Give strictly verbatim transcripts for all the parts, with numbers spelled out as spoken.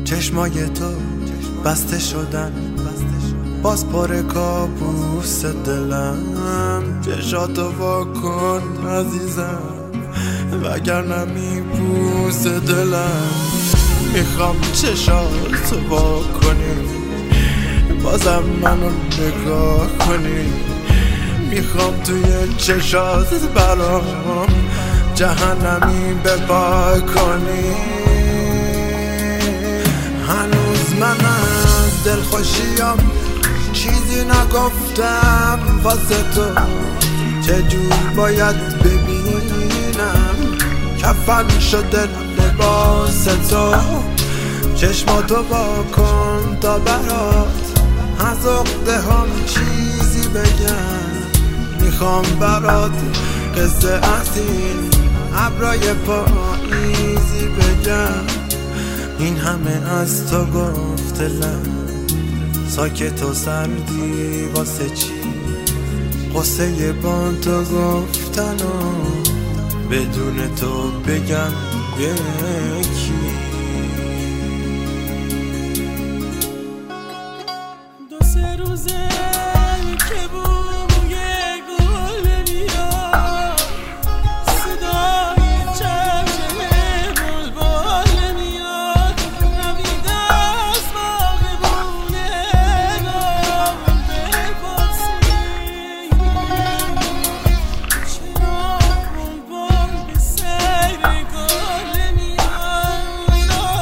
چشمای تو بسته شدن، باز پر کابوس دلم. چشاتو وا کن عزیزم، وگرنه میبوس دلم. میخوام چشاتو وا کنی، بازم منو نگاه کنی. میخوام توی چشات برام جهنمی بپا کنی. هنوز من از دلخوشیام چیزی نگفتم واسه تو. چجور باید ببینم کفن شده لباس تو. چشماتو وا کن تا برات از عقده هم چیزی بگم. میخوام برات قصه از این ابرای پاییزی بگم. این همه از تو گفته لب، ساکت و سردی واسه چی؟ قصه با تو گفتن و بدون تو بگم یکی. دو سه روزه که بوی گل میاد، صدای چهچه بلبل میاد. نمیده از باغبونه نام بپرسی چرا بلبل به سیر گل میاد.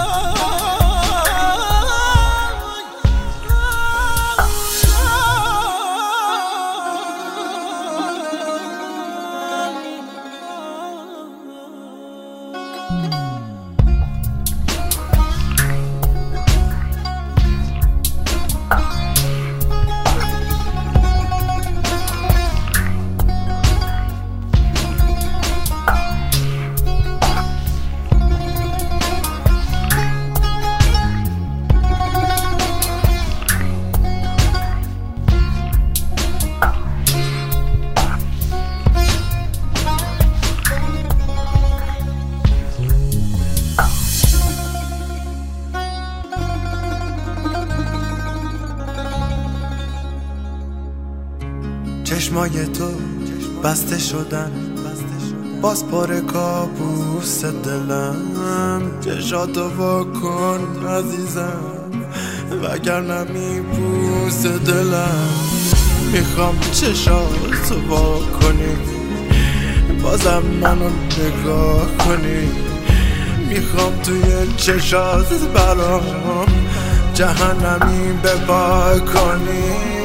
چشمای تو بسته شدن، باز پر کابوس دلم. چشاتو وا کن عزیزم، وگرنه میبوس دلم. میخوام چشاتو وا کنی، بازم منو نگاه کنی. میخوام توی چشات برام جهنمی بپا کنی.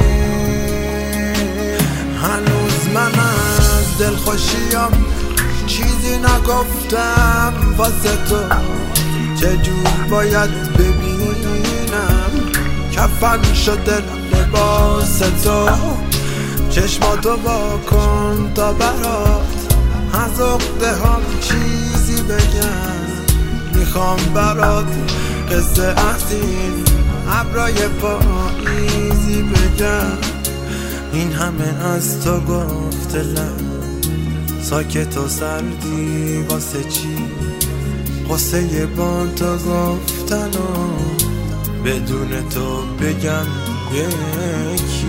هنوز من از دلخوشیام چیزی نگفتم واسه تو. چجور باید ببینم کفن شده لباس تو. چشماتو وا کن تا برات از عقده هم چیزی بگم. میخوام برات قصه از این ابرای پاییزی بگم. این همه از تو گفته لب، ساکت و سردی واسه چی؟ قصه با تو گفتن و بدون تو بگم یکی.